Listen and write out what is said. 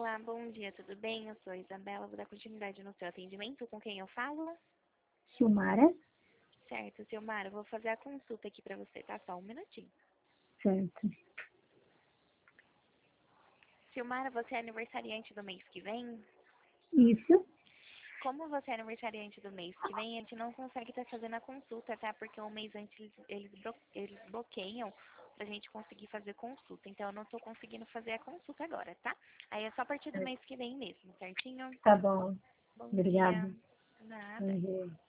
Olá, bom dia, tudo bem? Eu sou a Isabela, vou dar continuidade no seu atendimento. Com quem eu falo? Silmara, Certo, Silmara, eu vou fazer a consulta aqui pra você, tá? Só um minutinho. certo. Silmara, você é aniversariante do mês que vem? Isso, Como você é aniversariante do mês que vem, a gente não consegue estar fazendo a consulta, tá? Porque um mês antes eles bloqueiam pra gente conseguir fazer consulta. Então, eu não tô conseguindo fazer a consulta agora, tá? Aí é só a partir do mês que vem mesmo, certinho? tá bom. Bom dia. Obrigada. Nada. Bom dia.